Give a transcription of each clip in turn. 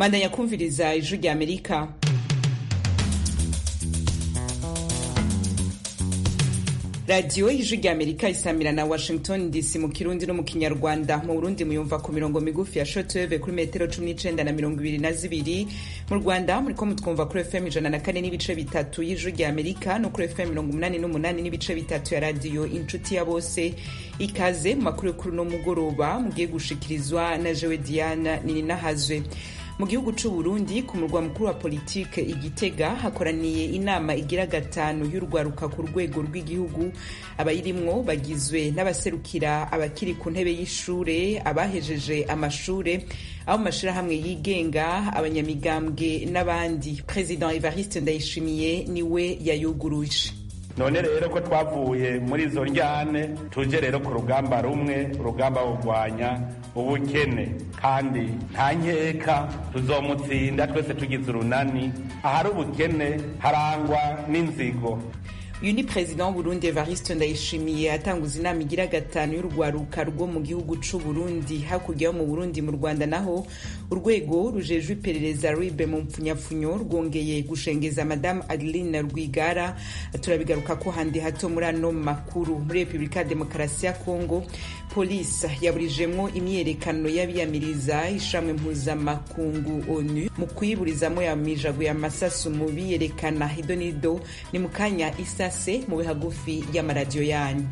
Bandanya kumviriza ijwi rya Amerika. Radio ijwi rya Amerika isamira na Washington DC mu Kirundi no mu Kinyarwanda. Mu Burundi muyumva ku mirongo migufi ya shortwave kuri metero 19 na 22. Mu Rwanda muriko mutwumva kuri FM 104 n'ibice bitatu y'ijwi rya Amerika no kuri FM 88 n'ibice bitatu ya radio Inshuti ya Bose. Ikaze mu makuru kuri no mugoroba mugiye gushikirizwa na Jewe Diana Nininahazwe. Mu gihugu c'u Burundi ku murwa mukuru wa politike Igitega hakoraniye inama igira gatanu y'urwaruka ku rwego rw'igihugu. Abayirimwo bagizwe n'abaserukira abakiri ku ntebe y'ishure, abahejeje amashure, abo mashirahamwe yigenga, abanyamigambwe n'abandi. President Evariste Ndayishimiye niwe yayuguruje. None rero ko twavuye muri izo njyane tuje rero ku rugamba rumwe, urugamba rurwanya ubukene, kandi nta nkeka tuzomutsinda twese tugize urunani. Ahari ubukene harangwa n'inzigo. Uyu ni President w'Uburundi Evariste Ndayishimiye atanguza inama igira gatanu y'urwaruka rwo mu gihugu c'u Burundi. Hakurya yo mu Burundi mu Rwanda naho urwego rujejwe iperereza RIB mu mpfunyapfunyo rwongeye gushengeza Madame Adeline Rwigara. Turabigaruka ko handi hato muri ano makuru. Muri Republika Demokarasi ya Kongo polisi yaburijemwo imyerekano y'abiyamiriza ishamwe mpuzamakungu ONU mu kuyiburizamo yamijaguye amasasu mu biyerekana. Idonido ni mukanya isase mu bihagufi y'amaradiyo yanyu.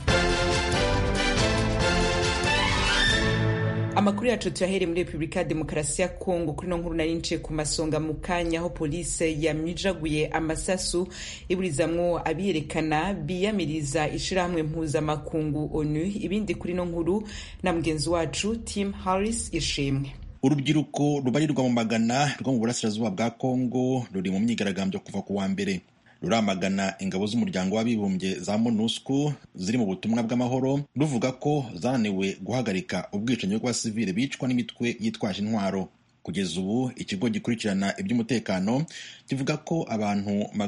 Amakuru yacu tuyahere muri Republika Demokarasi ya Kongo kuri no nkuru nari nce ku masonga mu kanya aho polisi yamijaguye amasasu iburizamwo abiyerekana biyamiriza ishirahamwe mpuzamakungu ONU. Ibindi kuri no nkuru na mugenzi wacu Tim Harris Ishimwe. Urubyiruko rubarirwa mu magana rwo mu burasirazuba bwa Kongo ruri mu myigaragambyo kuva ku wa mbere. Ruramagana ingabo z'umuryango w'abibumbye za MONUSCO ziri mu butumwa bw'amahoro ruvuga ko zananiwe guhagarika ubwicanyi bw'abasivile bicwa n'imitwe yitwaje intwaro. Kugeza ubu ikigo gikurikirana iby'umutekano kivuga ko abantu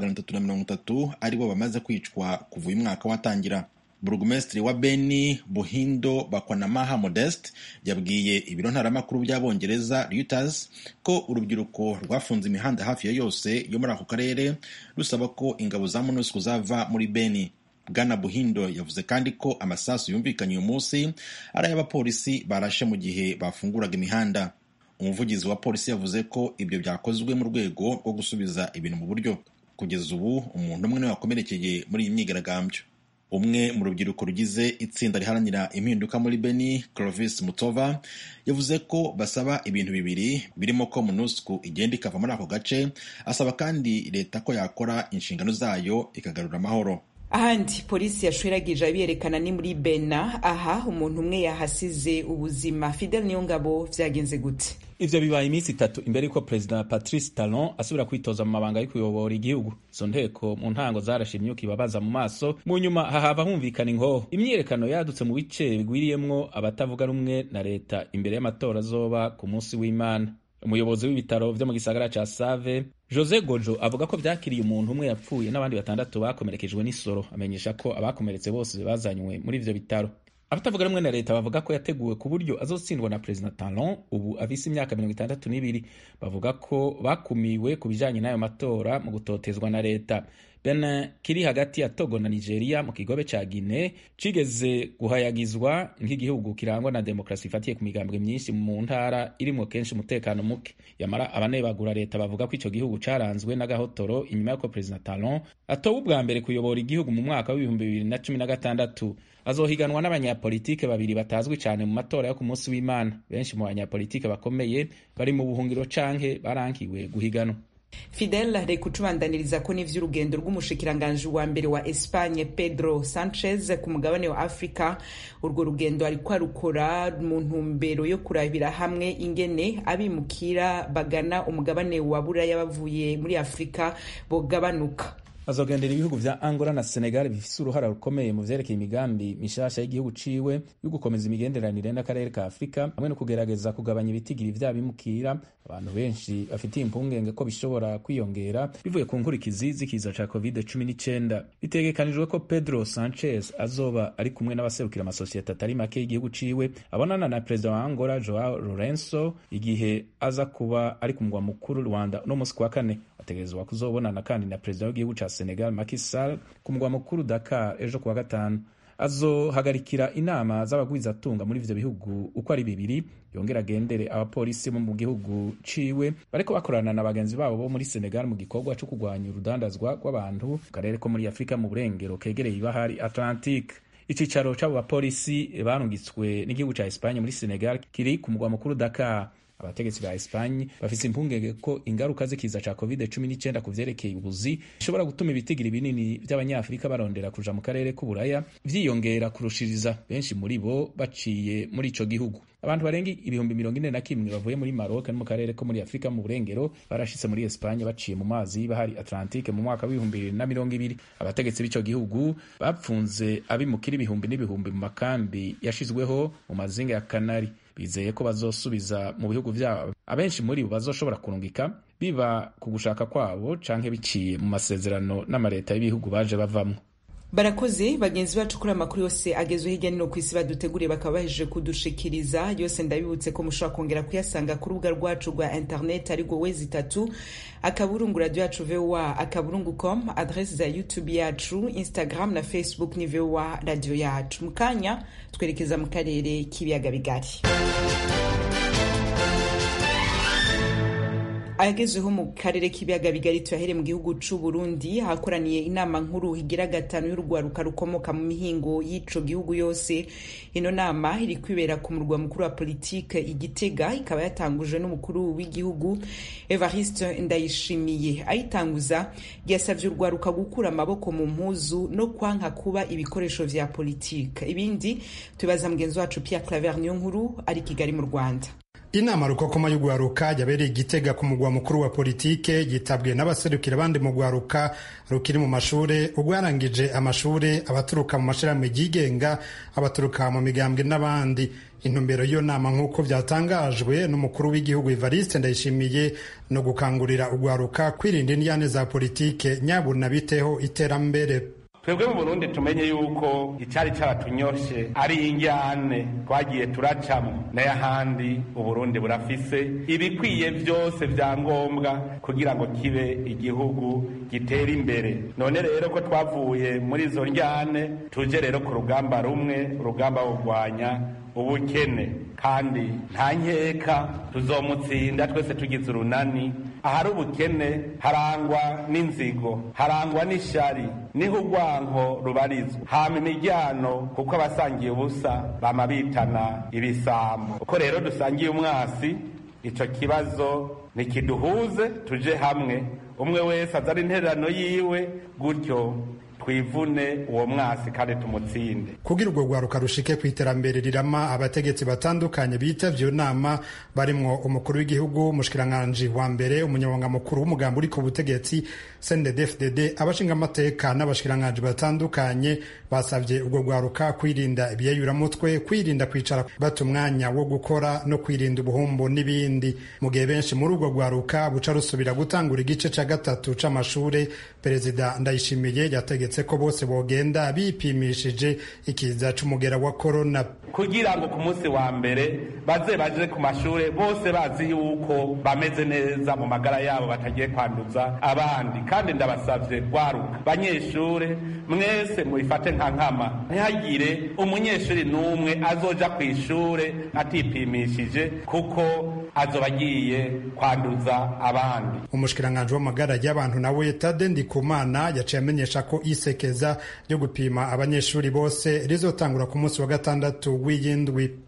330 aribo bamaze kwicwa kuva uyu mwaka watangira. Burugumesitiri wa Beni Buhindo Bakwanamaha Modeste yabwiye ibiro ntaramakuru by'Abongereza Reuters ko urubyiruko rwafunze imihanda hafi ya yose yo muri ako karere rusaba ko ingabo za MONUSCO zava muri Beni. Bwana Buhindo yavuze kandi ko amasasu yumvikanye uyu munsi ari ay'abapolisi barashe mu gihe bafunguraga imihanda. Umuvugizi wa polisi yavuze ko ibyo byakozwe mu rwego rwo gusubiza ibintu mu buryo. Kugeza ubu umuntu umwe niwe wakomerekeye muri iyi myigaragambyo. Umwe mu rubyiruko rugize itsinda riharanira impinduka muri Beni, Clovis Mutova, yavuze ko basaba ibintu bibiri birimo ko MONUSCO igenda ikava muri ako gace. Asaba kandi leta ko yakora inshingano zayo ikagarura amahoro. Ahandi polisi yashwiragije abiyerekana ni muri Bena. Aha umuntu umwe yahasize ubuzima. Fidel Niyongabo, vyagenze gute? Ivyo bibaye iminsi 3 imbere ko President Patrice Talon asubira kwitoza mu mabanga yo kuyobora igihugu. Izo nteko mu ntango zarashe imyuka ibabaza mu maso, mu nyuma hahava humvikana inkoho. Imyiyerekano yadutse mu bice bigwiriyemwo abatavuga rumwe na leta imbere y'amatora azoba ku munsi w'Imana. Umuyobozi w'ibitaro vyo mu gisagara ca Save, Jose Gojo, avuga ko vyakiriye umuntu umwe yapfuye n'abandi 6 bakomerekejwe n'isoro. Amenyesha ko abakomeretse bose bazanywe muri ivyo bitaro. Abatavuga rumwe na leta bavuga ko yateguwe ku buryo azotsindwa na President Talon ubu afise imyaka 62. Bavuga ko bakumiwe ku bijanye n'ayo matora mu gutotezwa na leta. Benin kiri hagati ya Togo na Nigeria mu kigobe ca Guinea cigeze guhayagizwa nk'igihugu kirangwa na demokrasi ifatiye ku migambwe myinshi mu ntara irimo kenshi umutekano muke. Yamara abanebagura leta bavuga ko ico gihugu caranzwe n'agahotoro inyuma y'uko President Talon atowe ubwa mbere kuyobora igihugu mu mwaka wa 2016. Azohiganwa n'abanyapolitike babiri batazwi cyane mu matora yo ku munsi w'Imana. Benshi mu banyapolitike bakomeye bari mu buhungiro canke barankiwe guhiganwa. Fidel reka ucubandaniriza ko n'ivy'urugendo rw'umushikiranganje wa mbere wa Espagne Pedro Sanchez ku mugabane wa Afrika. Urwo rugendo ariko arukora mu ntumbero yo kurabira hamwe ingene abimukira bagana umugabane wa Buraya bavuye muri Afrika bogabanuka. azogendera ibihugu vya Angola na Senegal bifise uruhara rukomeye mu vyerekeye imigambi mishasha y'igihugu ciwe yo gukomeza imigenderanire n'akarere ka Afrika hamwe no kugerageza kugabanya ibitigiri vy'abimukira abantu benshi bafitiye impungenge ko bishobora kwiyongera bivuye ku nkurikizi z'ikiza ca COVID-19. Bitegekanijwe ko Pedro Sanchez azoba ari kumwe n'abaserukira amasosiyete atari make y'igihugu ciwe abonana na perezida wa Angola Joao Lourenço igihe aza kuba ari ku mugwa mukuru Rwanda no musi kwa kane. Ategerezwa kuzobonana kandi na perezida w'igihugu ca Senegal Macky Sall ku mugwa mukuru Dakar ejo kuwa gatanu. Azohagarikira inama z'abagwizatunga muri ivyo bihugu uko ari bibiri, yongera agendere abapolisi bo mu gihugu ciwe bariko bakorana na bagenzi babo bo muri Senegal mu gikorwa co kugwanya urudandazwa rw'abantu mu karere ko muri Afrika mu burengero kegereye ibahari Atlantique. Icicaro c'abo bapolisi barungitswe n'igihugu ca Espagne muri Senegal kiri ku mugwa mukuru Dakar. Abategetsi ba Espagne bafise impungenge ko ingaruka z'ikiza ca COVID-19 ku vyerekeye ubuzi bishobora gutuma ibitigiri binini vy'abanyafrika barondera kuja mu karere k'uburaya vyiyongera kurushiriza, benshi muri bo baciye muri ico gihugu. Abantu barenga ibihumbi 41 bavuye muri Maroc no mu karere ko muri Afrika mu burengero barashitse muri Espagne baciye mu mazi y'ibahari Atlantique mu mwaka w'2020. Abategetsi b'ico gihugu bapfunze abimukira ibihumbi n'ibihumbi mu makambi yashizweho mu mazinga ya Canary. Bizeye ko bazosubiza mu bihugu vyabo abenshi muri bo bazoshobora kurungika biba ku gushaka kwabo canke biciye mu masezerano n'amareta y'ibihugu baje bavamwo. Barakoze bagenzi bacu kuri amakuru yose agezwe hirya no kwisi baduteguriye bakaba bahejeje kudushikiriza yose. Ndabibutse ko mushobora kongera kuyasanga ku rubuga rwacu rwa internet ari rwo wezi3 akaburungu radio yacu VOA akaburungu.com, adresse za YouTube yacu, Instagram na Facebook ni VOA radio yacu. Mukanya twerekeza mu karere k'ibiyaga bigari. Agezweho mu karere k'ibiyaga bigari tuyahere mu gihugu c'u Burundi hakoraniye inama nkuru higira gatanu y'urwaruka rukomoka mu mihingo y'ico gihugu yose. Ino nama iri kwibera ku murwa mukuru wa politike Igitega, ikaba yatangujwe n'umukuru w'igihugu Evariste Ndayishimiye. Ayitanguza yasavye urwaruka gukura amaboko mu mpuzu no kwanka kuba ibikoresho vya politike. Ibindi tubaza mugenzi wacu Pierre Claver Niyonkuru ari Kigali mu Rwanda. Inama rukokoma y'urwaruka yabereye Igitega ku mugwa mukuru wa politike yitabwe n'abaserukira abandi mu rwaruka rukiri mu mashure, ugwarangije amashure, abaturuka mu mashirahamwe yigenga, abaturuka mu migambwe n'abandi. Intumbero yo nama nk'uko byatangajwe n'umukuru w'igihugu Evariste Ndayishimiye no gukangurira urwaruka kwirinda indiyane za politike nyabuna biteho iterambere. Twebwe mu Burundi tumenye yuko icari caratunyoshe ari injyane twagiye turacamo n'ayahandi Uburundi burafise ibikwiye vyose vya ngombwa kugira ngo kibe igihugu gitera imbere. None rero ko twavuye muri izo njyane tuje rero ku rugamba rumwe, urugamba rugwanya ubukene, kandi nta nkeka tuzomutsinda twese tugize urunani. Ahari ubukene harangwa n'inzigo, harangwa n'ishari, niho urwanko rubarizwa, hama imiryango kuko abasangiye ubusa bama bitana ibisambo. Uko rero dusangiye umwasi, ico kibazo ntikiduhuze, tuje hamwe umwe wese azana intererano yiwe, gutyo twivune uwo mwasi kandi tumutsinde. Kugira urwo rwaruka rushike ku iterambere rirama, abategetsi batandukanye bitavye nama barimwo umukuru w'igihugu, umushikiranganje wa mbere, umunyamabanga mukuru w'umugambi uri ku butegetsi CNDD-FDD, abashinga amateka n'abashikiranganje batandukanye basavye urwo rwaruka kwirinda ibiyayuramutwe, kwirinda kwicara bata umwanya wo gukora no kwirinda ubuhumbu n'ibindi. Mu gihe benshi muri urwo rwaruka buca rusubira gutangura igice ca gatatu c'amashure, Perezida Ndayishimiye yategetse ko bose bogenda bipimishije ikiza c'umugera wa corona, kugira ngo ku munsi wa mbere baje ku mashure bose bazi yuko bameze neza mu magara yabo, batagiye kwanduza abandi. Kandi ndabasavye rwaruka banyeshure mwese mubifate nka nkama, ntihagire umunyeshuri n'umwe azoja kw'ishure atipimishije kuko azoba agiye kwanduza abandi. Umushikiranganje w'amagara y'abantu nawe Tade Ndikumana yaciye amenyesha ko isekeza ryo gupima abanyeshuri bose rizotangura ku munsi wa gatandatu w'iyindwi.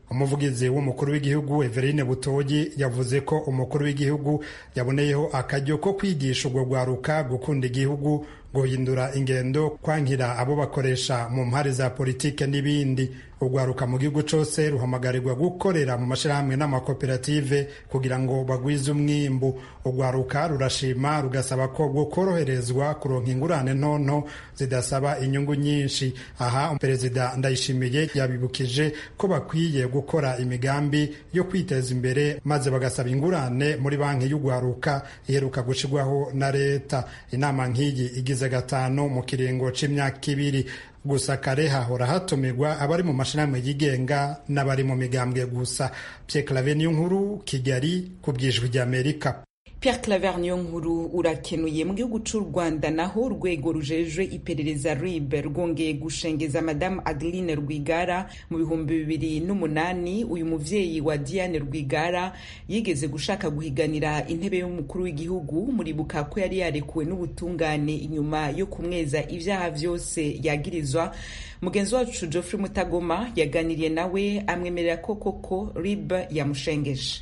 umuvugizi w'umukuru w'igihugu Everine Butoyi yavuze ko umukuru w'igihugu yaboneyeho akaryo ko kwigisha urwo rwaruka gukunda igihugu, guhindura ingendo, kwankira abo bakoresha mu mpari za politike n'ibindi. Urwaruka mu gihugu cose ruhamagarirwa gukorera mu mashirahamwe n'amakoperative kugira ngo bagwize umwimbu. Urwaruka rurashima rugasaba ko bwokoroherezwa kuronka ingurane ntonto zidasaba inyungu nyinshi. Aha Perezida Ndayishimiye yabibukije ko bakwiye gukora imigambi yo kwiteza imbere maze bagasaba ingurane muri banki y'urwaruka iheruka gushirwaho na leta. Inama nk'iyi igize gatanu mu kiringo c'imyaka 2. Gusa kare hahora hatumirwa abari mu mashirahamwe yigenga n'abari mu migambwe gusa. Pierre Claver Niyonkuru, Kigali, ku bw'Ijwi ry'Amerika. Pierre Claver Niyonkuru urakenuye. Mu gihugu c'u Rwanda naho urwego rujejwe iperereza RIB rwongeye gushengeza Madame Adeline Rwigara mu 2008. Uyu muvyeyi wa Diane Rwigara yigeze gushaka guhiganira intebe y'umukuru w'igihugu. Muribuka ko yari yarekuwe n'ubutungane inyuma yo kumweza ivyaha vyose yagirizwa. Mugenzi wacu Geoffrey Mutagoma yaganiriye nawe amwemerera ko koko RIB yamushengeje.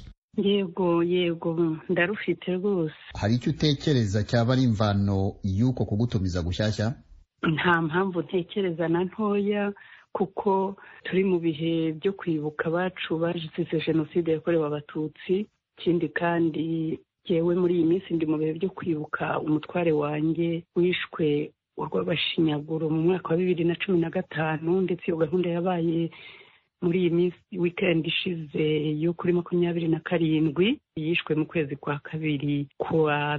Yego ndarufite rwose. Hari icyo utekereza cyaba ari imvano y'uko kugutumiza gushyashya? Nta mpamvu ntekereza na ntoya, kuko turi mu bihe byo kwibuka abacu bazize jenoside yakorewe Abatutsi. Ikindi kandi jewe muri iyi minsi ndi mu bihe byo kwibuka umutware wanjye wishwe urw'abashinyaguro mu mwaka wa 2015, ndetse iyo gahunda yabaye muri iyi minsi weekend ishize yo kuri 27 yishwe mu kwezi kwa kabiri kwa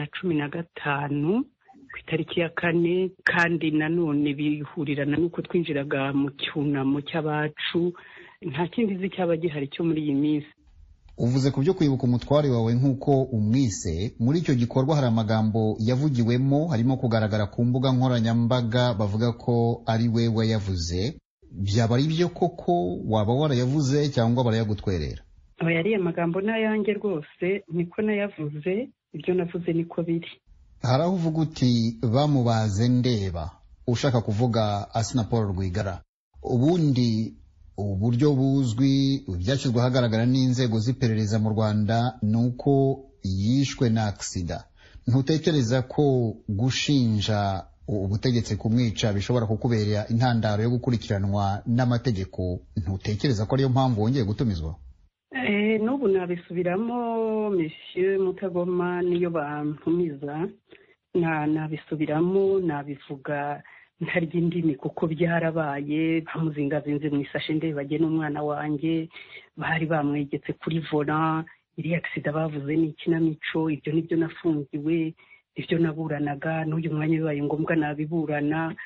2015 ku itariki ya 4. Kandi nanone bihurirana nuko twinjiraga mu cyunamo cy'abacu. Nta kindi zi cyaba gihari cyo muri iyi minsi. Uvuze ku byo kwibuka umutware wawe nk'uko umwise. Muri icyo gikorwa hari amagambo yavugiwemo, harimo kugaragara ku mbuga nkoranyambaga bavuga ko ari we wayavuze. Byaba ari byo koko? Waba warayavuze cyangwa barayagutwerera? Yari amagambo n'ayanjye rwose, niko nayavuze. Ibyo navuze niko biri. Hari aho uvuga uti bamubaze ndeba, ushaka kuvuga Asina Paul Rwigara. Ubundi uburyo buzwi byashyizwe ahagaragara n'inzego z'iperereza mu Rwanda nuko yishwe na aksida. Ntutekereza ko gushinja ubutegetsi kumwica bishobora kukubera intandaro yo gukurikiranwa n'amategeko? Ntutekereza ko ariyo mpamvu wongeye gutumizwa? N'ubu nabisubiramo Monsieur Mutagoma, niyo bantumiza nabisubiramo, nabivuga ntarya indimi kuko byarabaye. Bamuzingazinze mu isashe ndebage n'umwana wanjye, bari bamwegetse kuri volant. Iri aksida bavuze ni ikinamico. Ibyo nibyo nafungiwe, ibyo naburanaga. N'uyu mwanya bibaye ngombwa nabiburana.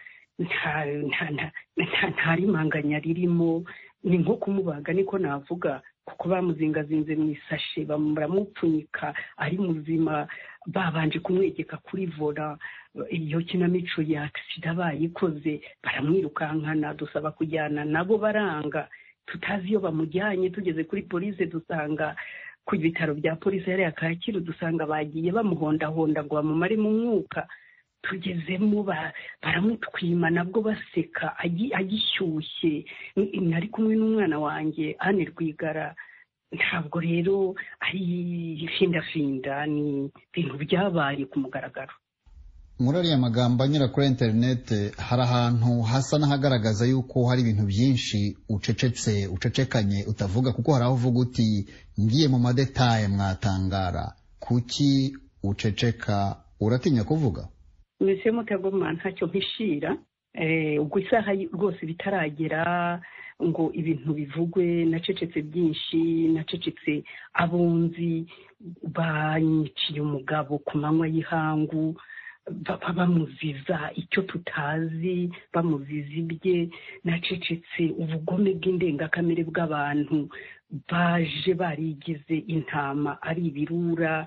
nta rimanganya ririmo. Ni nko kumubaga niko navuga, kuko bamuzingazinze mu isashe baramupfunyika ari muzima, babanje kumwegeka kuri vola. Iyo kinamico ya aksida bayikoze, baramwirukankana, dusaba kujyana nabo baranga. Tutazi iyo bamujyanye, tugeze kuri polisi dusanga ku bitaro bya polisi yari Kacyiru, dusanga bagiye bamuhondahonda ngo bamumare mu mwuka. Tugezemo baramutwima, nabwo baseka agishyushye. Nari kumwe n'umwana wanjye Anne Rwigara. Ntabwo rero ari findafinda, ni ibintu byabaye ku mugaragaro. Muri ariya magambo anyura kuri internet hari ahantu hasa n'ahagaragaza yuko hari ibintu byinshi ucecekanye utavuga, kuko hari aho uvuga uti ngiye mu madetaye mwatangara. Kuki uceceka? Uratinya kuvuga? Monsieur Mutagoma, ntacyo mpishira. Ubwo isaha rwose bitaragera ngo ibintu bivugwe, nacecetse byinshi. Nacecetse abunzi banyiciye umugabo ku manywa y'ihangu, bamuziza icyo tutazi, bamuziza ibye. Nacecetse ubugome bw'indengakamere bw'abantu baje barigize intama ari ibirura.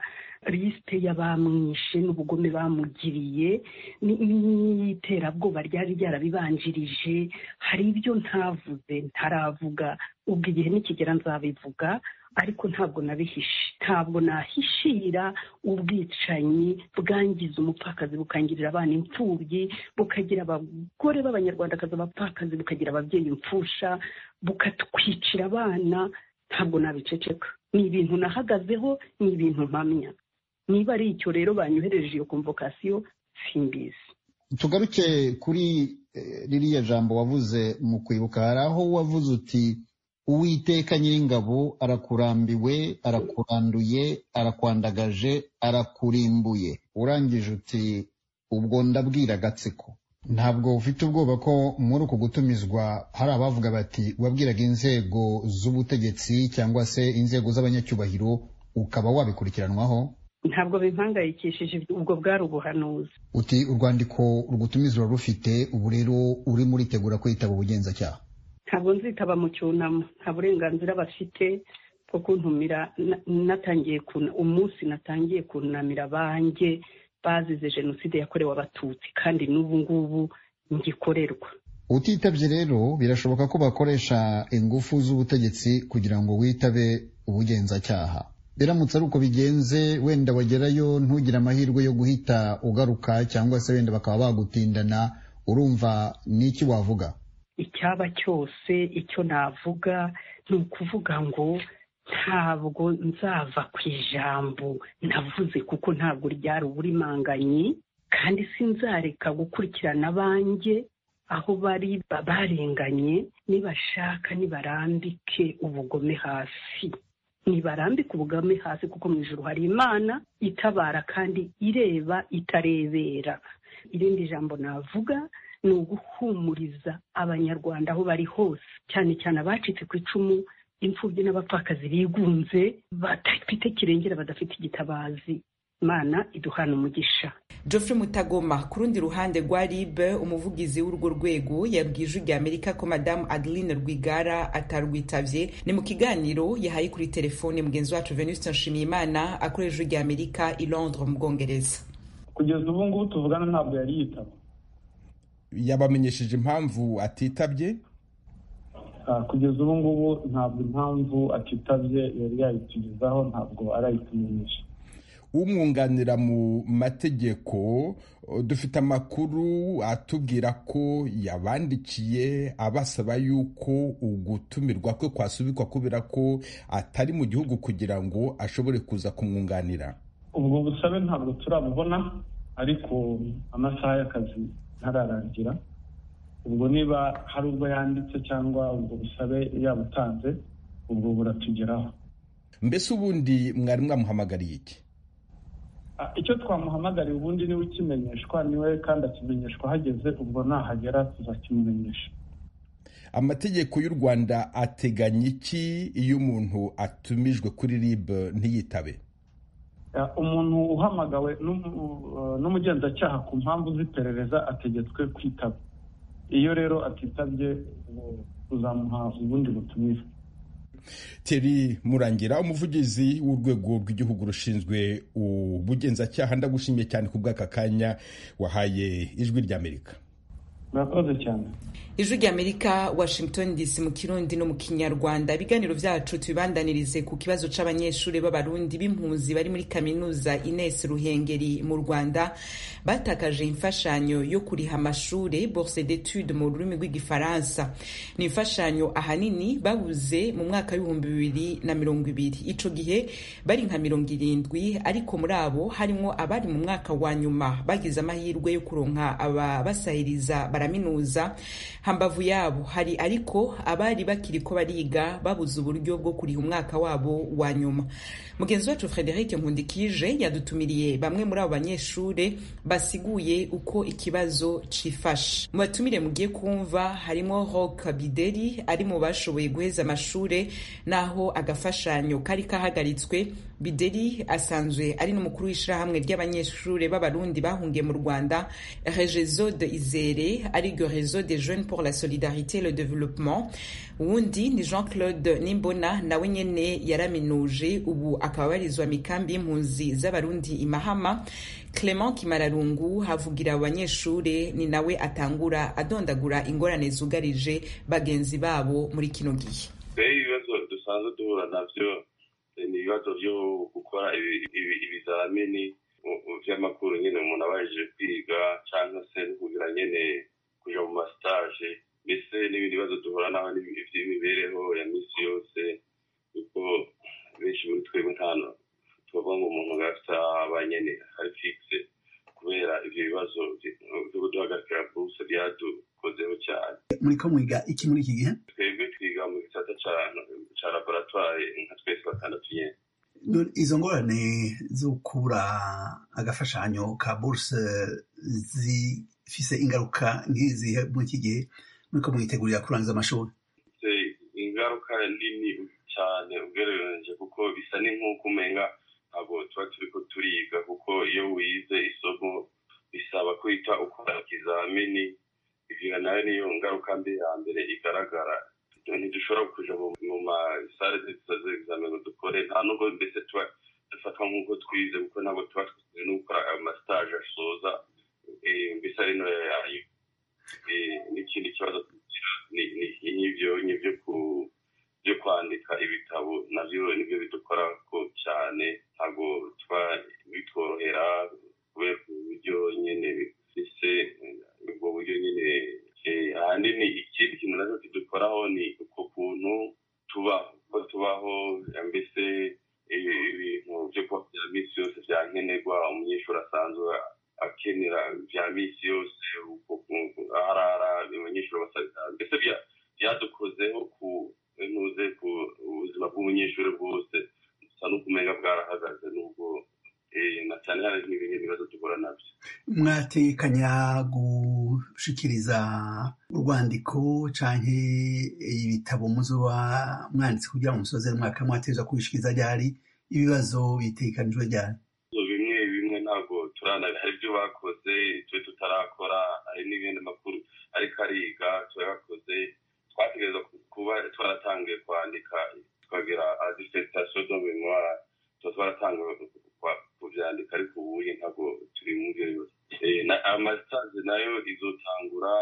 lisite y'abamwishe n'ubugome bamugiriye n'iterabwoba ryari ryarabibanjirije. hari ibyo ntavuze ntaravuga, ubwo igihe nikigera nzabivuga, ariko ntabwo nabihishe. ntabwo nahishira ubwicanyi bwangiza umupfakazi bukangirira abana imfubyi, bukagira abagore b'abanyarwandakazi abapfakazi, bukagira ababyeyi impfusha, bukatwicira abana. ntabwo nabiceceka. ni ibintu nahagazeho, ni ibintu mpamya. niba ari icyo rero banyohereje iyo konvokasiyo simbizi. tugaruke kuri ririya jambo wavuze mu kwibuka. hari aho wavuze uti Uwiteka Nyiringabo arakurambiwe, arakuranduye, arakwandagaje, arakurimbuye. urangije uti ubwo ndabwira agatsiko. ntabwo ufite ubwoba ko muri uku gutumizwa hari abavuga bati wabwiraga inzego z'ubutegetsi cyangwa se inzego z'abanyacyubahiro ukaba wabikurikiranwaho? ntabwo bimpangayikishije, ubwo bwari ubuhanuzi. uti urwandiko rugutumizwa rufite, ubu rero urimo uritegura kwitaba ubugenzacyaha? ntabwo nzitaba mu cyunamo, nta burenganzira bafite bwo kuntumira. umunsi natangiye kunamira banjye bazize jenoside yakorewe abatutsi, kandi n'ubu ngubu ngikorerwa. utitabye rero birashoboka ko bakoresha ingufu z'ubutegetsi kugira ngo witabe ubugenzacyaha. biramutse ari uko bigenze, wenda wagerayo ntugire amahirwe yo guhita ugaruka, cyangwa se wenda bakaba bagutindana, urumva n'iki wavuga? icyaba cyose, icyo navuga ni ukuvuga ngo ntabwo nzava ku ijambo navuze, kuko ntabwo ryari uburimanganye, kandi sinzareka gukurikirana abanjye aho bari barenganye. nibashaka nibarambike ubugome hasi, nibarambike ubugome hasi, kuko mu ijuru hari Imana itabara kandi ireba itarebera. irindi jambo navuga ni uguhumuriza abanyarwanda aho bari hose, cyane cyane abacitse ku icumu, imfubyi n'abapfakazi bigunze, badafite kirengera, badafite igitabazi. Imana iduhana umugisha. Geoffrey Mutagoma ku rundi ruhande rwa RIB, umuvugizi w'urwo rwego, yabwiye Ijwi ry'Amerika ko Madamu Adeline Rwigara atarwitavye. ni mu kiganiro yahaye kuri telefone mugenzi wacu Venuste Nshimiyimana akorera Ijwi ry'Amerika i Londres mu Bwongereza. kugeza ubu ngubu tuvugana ntabwo yari yitaba. yabamenyesheje impamvu atitabye? kugeza ubu ngubu ntabwo impamvu atitabye yari yayitugezaho, ntabwo arayitumenyesha. umwunganira mu mategeko, dufite amakuru atubwira ko yabandikiye abasaba yuko ugutumirwa kwe kwasubikwa kubera ko atari mu gihugu, kugira ngo ashobore kuza kumwunganira. ubwo busabe ntabwo turabubona, ariko amasaha y'akazi ntararangira. ubwo niba hari ubwo yanditse cyangwa ubwo busabe yabutanze, ubwo buratugeraho. mbese ubundi mwari mwamuhamagariye iki? icyo twamuhamagariye ubundi niwe ukimenyeshwa, niwe kandi akimenyeshwa hageze. ubwo nahagera tuzakimumenyesha. amategeko y'u Rwanda ateganya iki iyo umuntu atumijwe kuri RIB ntiyitabe? umuntu uhamagawe n'umugenzacyaha ku mpamvu z'iperereza ategetswe kwitaba. iyo rero atitabye, uzamuha ubundi butumire. Thierry Murangira, umuvugizi w'urwego rw'igihugu rushinzwe ubugenzacyaha, ndagushimiye cyane ku bw'aka kanya wahaye Ijwi ry'Amerika. murakoze cyane. Ijwi ry'Amerika, Washington DC, mu Kirundi no mu Kinyarwanda. ibiganiro byacu tubibandanirize ku kibazo c'abanyeshuri b'abarundi b'impunzi bari muri kaminuza Ines Ruhengeri mu Rwanda batakaje imfashanyo yo kuriha amashure, bourse d'études mu rurimi rw'igifaransa. ni imfashanyo ahanini babuze mu mwaka w'2020. ico gihe bari nka 70, ariko muri abo harimo abari mu mwaka wa nyuma bagize amahirwe yo kuronka ababasahiriza baraminuza. hambavu yabo hari ariko abari bakiriko bariga babuze uburyo bwo kuriha umwaka wabo wa nyuma. mugenzi wacu Frederic Nkundikije yadutumiriye bamwe muri abo banyeshure basiguye uko ikibazo cifashe. mu batumire mugiye kumva harimo Rock Bideri, ari mu bashoboye guheza amashure naho agafashanyo kari kahagaritswe Bideri asanzwe ari n'umukuru w'ishirahamwe ry'abanyeshure b'abarundi bahungiye mu Rwanda Regezo de Izere ariryo Réseau des Jeunes pour la Solidarité et le Développement. Uwundi ni Jean-Claude Nimbona nawe nyene yaraminuje ubu akaba barizwa mikambi y'impunzi z'abarundi i Mahama. Clement Kimararungu havugira abanyeshure ni nawe atangura adondagura ingorane zugarije bagenzi babo muri kino gihe. Ibibazo dusanzwe duhura navyo ni ibibazo vyo gukora ibizamini vy'amakuru nyene umuntu abajije kwiga canke se kugira nyene kuja mu mastage mbese n'ibindi bibazo duhura naho vy'imibereho ya misi yose kuko benshi muri twebwe ntano tuvuga ngo umuntu gafite abanyene hari fixe kubera ivyo bibazo vyo guhagarikira bourse vyadukozeho cyane. Muriko mwiga iki muri iki gihe? Twebwe twiga mu gisata ca laboratoire nka twese batandatu nyene. Izo ngorane zo kubura agafashanyo ka bourse zifise ingaruka nk'izihe muri iki gihe muriko mwitegurira kurangiza amashuri? Ingaruka nini cyane ugereranije kuko bisa ni nk'uko umenga ntabwo tuba turiko turiga kuko iyo wize isomo bisaba kwita ukora ikizamini, ivyo nayo niyo ngaruka mbi ya mbere igaragara. Ntidushobora kuja mu masare z'examen ngo dukore, nta nubwo mbese tuba dufatwa nk'uko twize kuko ntabwo tuba twize no gukora amastage asoza mbese ari no n'ikindi kibazo n'ivyo byo kwandika ibitabo navyo nibyo bidukorako cyane, ntabwo tuba bitworohera kubera uburyo nyene bise ubwo buryo nyene. Ahanini ikindi kintu nacyo kidukoraho ni uko kuntu tubaho mbese ibintu byo kuba bya misi yose vyankenerwa umunyeshuri asanzwe akenera vya misi yose arara abanyeshuri basabita mbese byadukozeho ntuze ku ubuzima bw'umunyeshuri bwose gusa no kumenga bwarahagaze nubwo na cyane hari n'ibindi bibazo duhura navyo. Mwatekanya gushikiriza urwandiko canke ibitabo muzoba mwanditse kugira ngo musozere umwaka mwateza kubishikiriza ryari? Ibibazo bitekanijwe ryari? Bimwe ntabwo hari ibyo bakoze twe tutarakora, hari n'ibindi makuru ariko ariga turakoze. Twategereza kuba twaratangiye kwandika tukagira dissertation de mémoire twaratangiye kuvyandika ariko ubu ntabwo turi mu ngero. Amastage nayo izotangura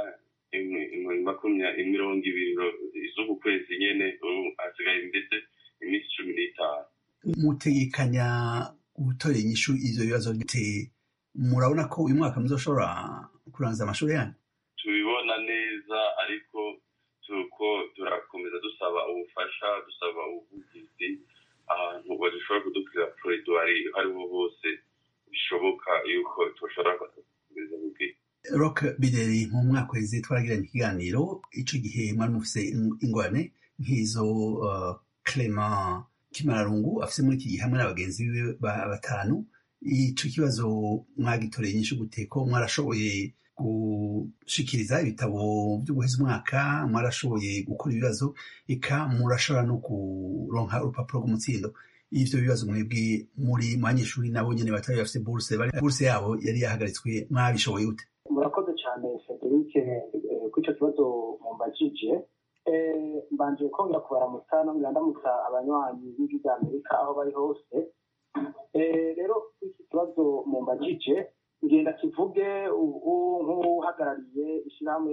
20 z'uku kwezi nyene, hasigaye mbese iminsi 15. Mutegekanya gutorera inyishu ivyo bibazo bite? Murabona ko uyu mwaka muzoshobora kurangiza amashuri yanyu? Tubibona neza ariko turakomeza dusaba ubufasha, dusaba ubuvugizi ahantu badushobora kudukira plaidoirie hariho hose bishoboka yuko tushobora kukomeza ubwiye. Rock Bideri, mu mwaka weze twaragiranye ikiganiro, ico gihe mwari mufise ingorane nk'izo Clement Kimararungu afise muri iki gihe hamwe n'abagenzi biwe batanu. Ico kibazo mwagitoreye inyishu gute? Ko mwarashoboye gushikiriza ibitabo byo guheza umwaka, mwarashoboye gukora ibibazo, eka murashobora no kuronka urupapuro rw'umutsindo. Ivyo bibazo mwebwe muri mu banyeshuri nabo nyene batari bafise bourse yabo yari yahagaritswe, mwabishoboye gute? Murakoze cyane Frederic kuri ico kibazo mumbajije. Mbanje kongera kubaramutsa no ndamutsa abanywanyi b'Ijwi ry'Amerika aho bari hose. Rero iki kibazo mumbajije ngenda kivuge nk'uhagarariye ishyirahamwe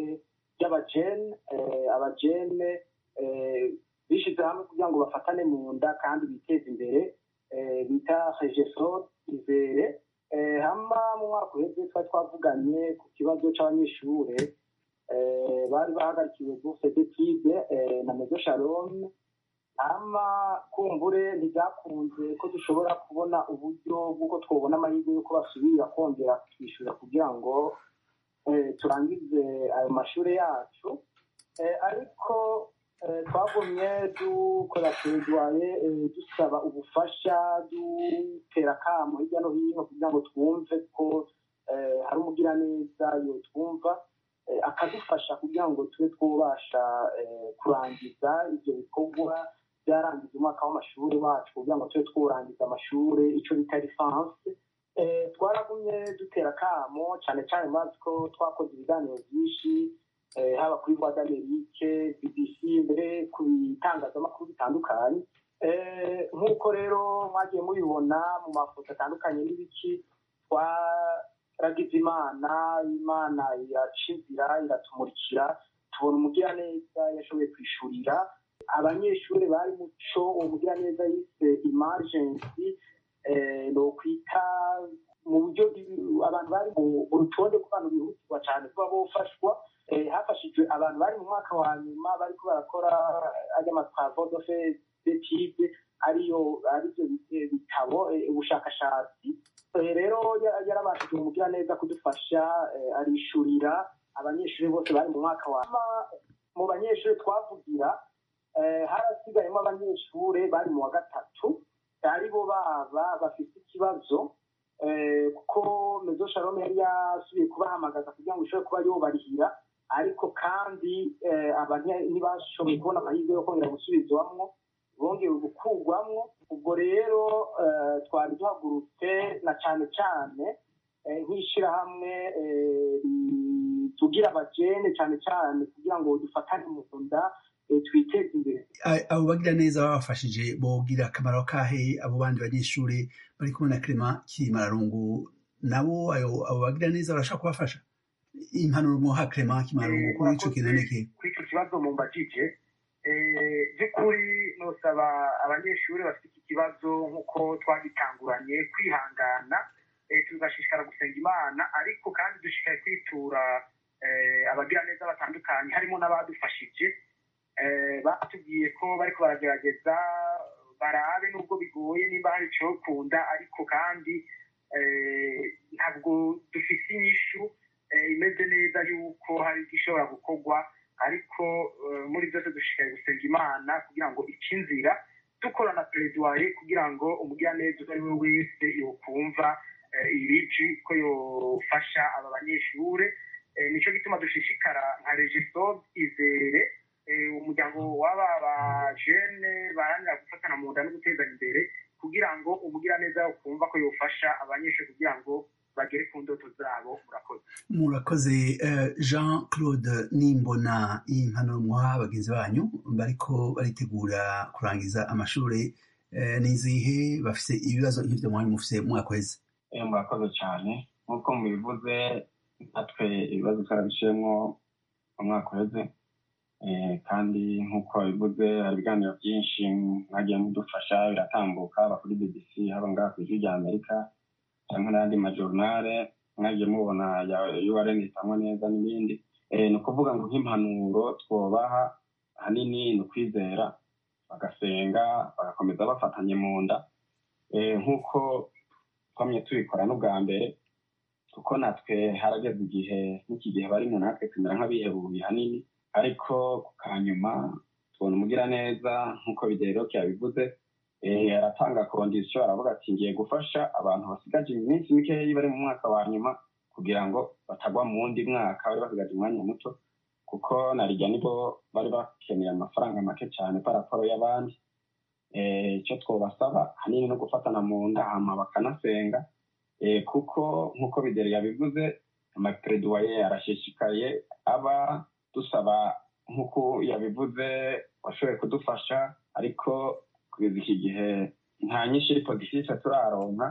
ry'abajene bishize hamwe kugira ngo bafatane mu nda kandi biteze imbere, bita Regezo Izere. Hama mu mwaka uheze twari twavuganye ku kibazo c'abanyeshure bari bahagarikiwe bourse d'étude na Maison Shalom. Hama kumbure ntibyakunze ko dushobora kubona uburyo bw'uko twobona amahirwe yuko basubira kongera kwishyura kugira ngo turangize ayo mashure yacu, ariko twagumye dukora plaidoyer dusaba ubufasha, dutera akamo hirya no hino kugira ngo twumve ko hari umugiraneza yotwumva akadufasha kugira ngo tube twobasha kurangiza ivyo bikorwa byarangiza umwaka w'amashuri wacu kugira ngo tube twurangiza amashuri icyo bita lisansi. Twaragumye dutera akamo cyane cyane mazi ko twakoze ibiganiro byinshi haba kuri Voix d'Amerique, BBC, mbere ku bitangazamakuru bitandukanye. Nk'uko rero mwagiye mubibona mu mafoto atandukanye n'ibiki, twaragize imana yaca inzira iratumurikira, tubona umugiraneza yashoboye kwishurira abanyeshuri bari muco. uwo mugiraneza yise emergency, no kwita mu buryo abantu bari mu rutonde rw'abantu bihutirwa cyane kuba bofashwa. Hafashijwe abantu bari mu mwaka wa nyuma bariko barakora travaux d'étude, arivyo bitabo ubushakashatsi. Rero yarabashije umugira neza kudufasha, arishurira abanyeshuri bose bari mu mwaka wa mu banyeshuri twavugira harasigayemo abanyeshuri bari mu wa gatatu aribo baba bafite ikibazo, kuko Mezo Shalom yari yasubiye kubahamagaza kugira ngo ishobore kuba yobarihira, ariko kandi ntibashoboye kubona amahirwe yo kongera gusubizwamwo, bongeye gukurwamwo. ubwo rero twari duhagurutse na cyane cyane nk'ishyirahamwe tugira abajene cyane cyane kugira ngo dufatane mu nda twiteze imbere. Abo bagira neza babafashije bogira akamaro kahe abo bandi banyeshuri bari kumwe na Clement Kimararungu? Nabo abo bagira neza barashaka kubafasha? Impanuro muha Clement Kimararungu kuri ico kinoneke? Kuri ico kibazo mumbajije, by'ukuri nosaba abanyeshuri bafite iki kibazo nk'uko twagitanguranye kwihangana, tugashishikara gusenga Imana, ariko kandi dushikaye kwitura abagira neza batandukanye harimo n'abadufashije. Batubwiye ko bariko baragerageza barabe nubwo bigoye nimba hari icyo kunda, ariko kandi ntabwo dufite inyishu imeze neza yuko hari igishobora gukorwa, ariko muri byose dushikaye gusenga Imana kugira ngo icinzira dukorana plaidoyer kugira ngo umugiraneza uwo ari we wese yokumva ibiji ko yofasha aba banyeshure. Nico gituma dushishikara nka Regisol Izere, umuryango w'aba bajene barangira gufatana mu nda no gutezanya imbere kugira ngo umugiraneza yokumva ko yofasha abanyeshure kugira ngo bagere ku ndoto zabo. Murakoze. Jean Claude Nimbona, impanuro muha bagenzi banyu bariko baritegura kurangiza amashuri nizihe, bafise ibibazo nk'ivyo mwari mufise mwaka uheze? Murakoze cyane. Nk'uko mubivuze, natwe ibibazo twarabiciyemwo mu mwaka uheze, kandi nk'uko bivuze hari ibiganiro byinshi mwagiye mudufasha biratambuka, haba kuri BBC, haba ngaha ku Ijwi ry'Amerika cyangwa n'ayandi majornale mwagiye mubona URN itangwa neza n'ibindi. Ni ukuvuga ngo nk'impanuro twobaha ahanini ni ukwizera, bagasenga, bagakomeza bafatanye mu nda nk'uko twamye tubikora n'ubwa mbere, kuko natwe harageze igihe n'iki gihe bari mu natwe tumera nk'abihebuye hanini, ariko kanyuma tubona umugiraneza nk'uko Bideroke yabivuze, aratanga kondisiyo, aravuga ati ngiye gufasha abantu basigaje iminsi mikeya bari mu mwaka wa nyuma kugira ngo batagwa mu wundi mwaka bari basigaje umwanya muto, kuko narijya nibo bari bakeneye amafaranga make cyane paraporo y'abandi. Icyo twobasaba hanini no gufatana mu nda hama bakanasenga, kuko nk'uko Bideri yabivuze amaplaidoyer arashishikaye aba dusaba nk'uko yabivuze washoboye kudufasha, ariko kugeza iki gihe nta nyinshi iri positive turaronka.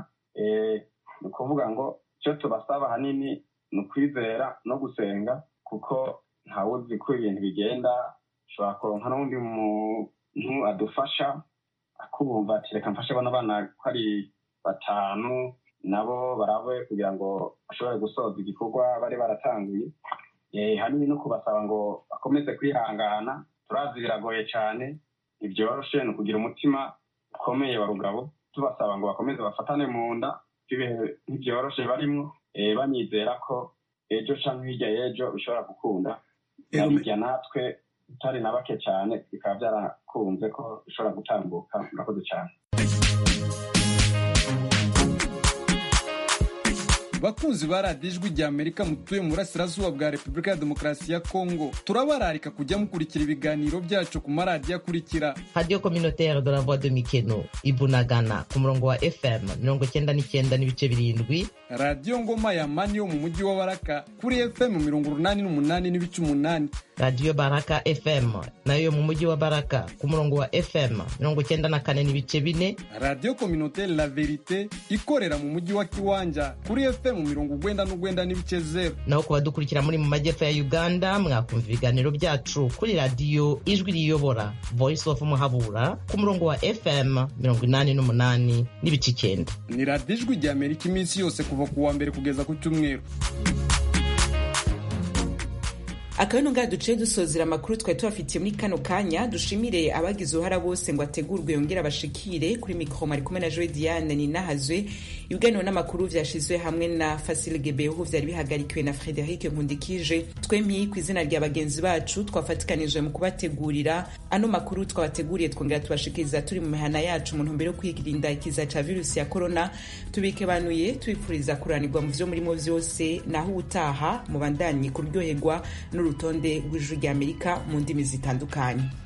Ni ukuvuga ngo icyo tubasaba hanini ni ukwizera no gusenga, kuko ntawuzi ko ibintu bigenda. Ushobora kuronka n'undi muntu adufasha akubumva ati reka mfashe bano bana ko ari 5 nabo barabe kugira ngo bashobore gusoza igikorwa bari baratanguye. Hanini no kubasaba ngo bakomeze kwihangana, turazi biragoye cyane, ntibyoroshe, ni ukugira umutima ukomeye wa rugabo, tubasaba ngo bakomeze bafatane mu nda ibihe ntibyoroshe barimo, banyizera ko ejo canke hirya y'ejo bishobora gukunda. Nabirya natwe utari na bake cyane bikaba byarakunze ko bishobora gutambuka. Murakoze cyane. bakunzi ba radiyo ijwi rya Amerika mutuye mu burasirazuba bwa Repubulika ya Demokarasi ya Kongo, turabararika kujya mukurikira ibiganiro byacu ku maradiyo akurikira: Radio Communautaire de la Voix de Mikeno Ibunagana ku murongo wa FM 99.7, Radio Ngoma ya Mani yo mu mujyi wa Baraka kuri FM 88.8, Radio Baraka FM nayo mu mujyi wa Baraka ku murongo wa FM 94.4, Radio Communautaire La Verite ikorera mu mujyi wa Kiwanja kuri FM 99.0. naho ku badukurikira muri mu majyepfo ya Uganda mwakumva ibiganiro byacu kuri Radio Ijwi Riyobora Voice of Muhabura ku murongo wa FM 88.9. Ni Radio Ijwi rya Amerika iminsi yose kuva ku wa mbere kugeza ku cyumweru. akabino ngaha duciye dusozera amakuru twari tubafitiye muri kano kanya. Dushimire abagize uruhara bose ngo ategurwe yongera bashikire. Kuri mikoro mari kumwe na Joy Diane Ninahazwe. Ibiganiro n'amakuru vyashizwe hamwe na Facile Gebeho vyari bihagarikiwe na Frederic Nkundikije. Twempi ku izina rya bagenzi bacu twafatikanije mu kubategurira ano makuru twabateguriye, twongera tubashikiriza turi mu mihana yacu mu ntumbero yo kwirinda ikiza ca virusi ya corona. Tubike banuye tubipfuriza kuranirwa mu vyo murimo vyose, naho utaha mubandanye kuryoherwa n'urutonde rw'Ijwi rya Amerika mu ndimi zitandukanye.